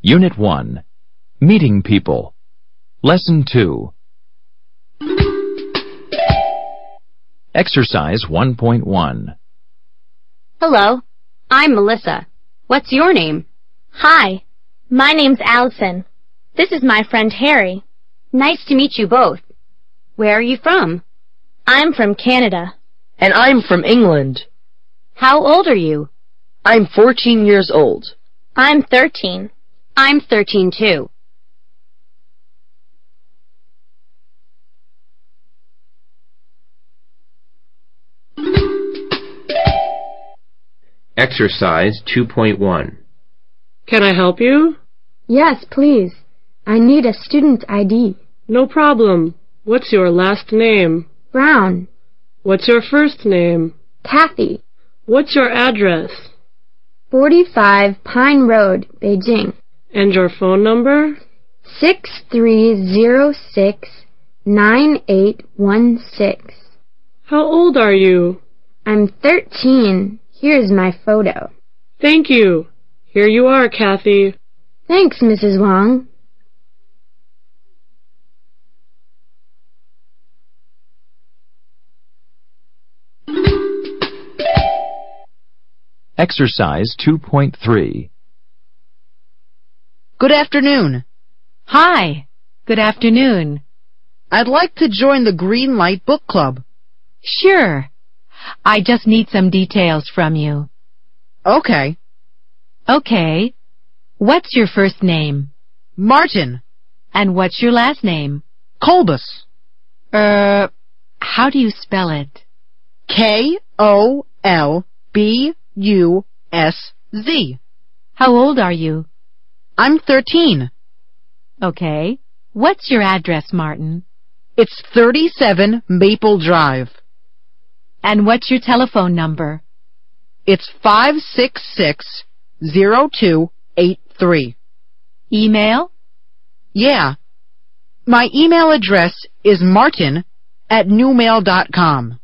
Unit 1. Meeting People. Lesson 2. Exercise 1.1. Hello, I'm Melissa. What's your name? Hi, my name's Allison. This is my friend Harry. Nice to meet you both. Where are you from? I'm from Canada. And I'm from England. How old are you? I'm 14 years old. I'm 13. I'm 13 too. Exercise 2.1. Can I help you? Yes, please. I need a student ID. No problem. What's your last name? Brown. What's your first name? Kathy. What's your address? 45 Pine Road, Beijing. And your phone number? 6306-9816. How old are you? I'm 13. Here's my photo. Thank you. Here you are, Kathy. Thanks, Mrs. Wong. Exercise 2.3. Good afternoon. Hi. Good afternoon. I'd like to join the Green Light Book Club. Sure. I just need some details from you. Okay. Okay. What's your first name? Martin. And what's your last name? Kolbus. How do you spell it? Kolbuz. How old are you? I'm 13. Okay. What's your address, Martin? It's 37 Maple Drive. And what's your telephone number? It's 566-0283. Email? Yeah. My email address is martin@newmail.com.